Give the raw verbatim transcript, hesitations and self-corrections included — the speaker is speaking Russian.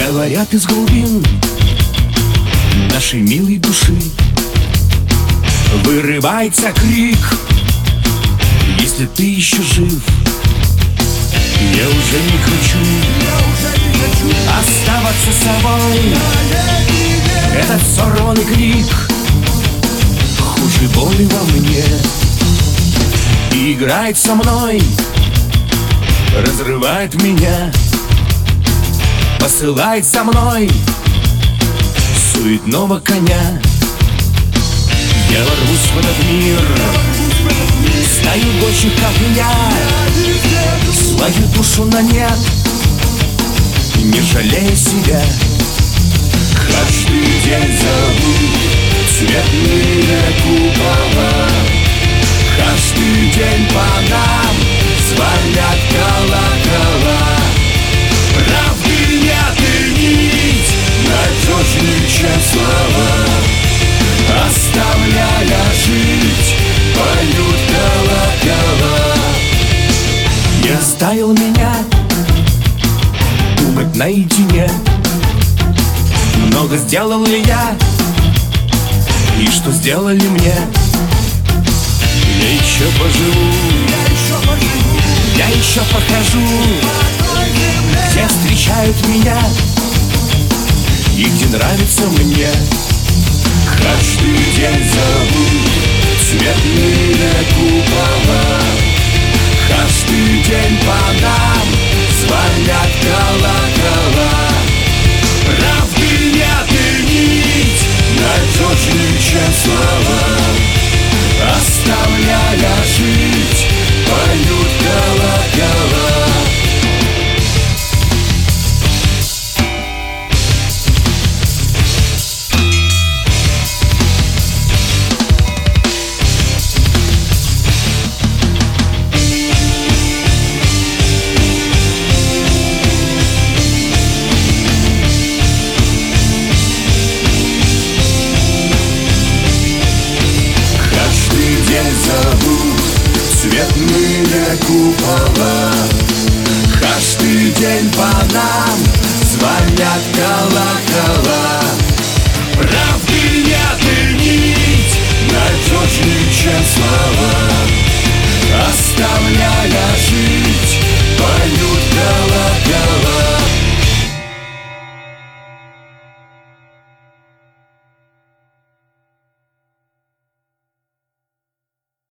Говорят, из глубин нашей милой души вырывается крик: если ты еще жив, я уже не хочу оставаться собой. Этот сорванный крик хуже боли во мне и играет со мной, разрывает меня, посылает со мной суетного коня. Я ворвусь в этот мир, стаю больше, как меня, свою душу на нет, не жалея себя. Каждый день зовут цветные купола, каждый день по нам звонят колокола. Правды нет и нить надежнее, чем слова, оставляя жить, поют колокола. Не оставил меня думать наедине, много сделал ли я, и что сделали мне. Я еще поживу, я еще покажу, где встречают меня и где нравится мне. Каждый день зовут цветные купола, каждый день по нам звонят колокола. Правды нет и нить надежнее, чем слова, оставляя жить, поют колокола. Зовут цветные купола, каждый день по нам звонят колокола. Правды нет и нить надежнее, чем слова,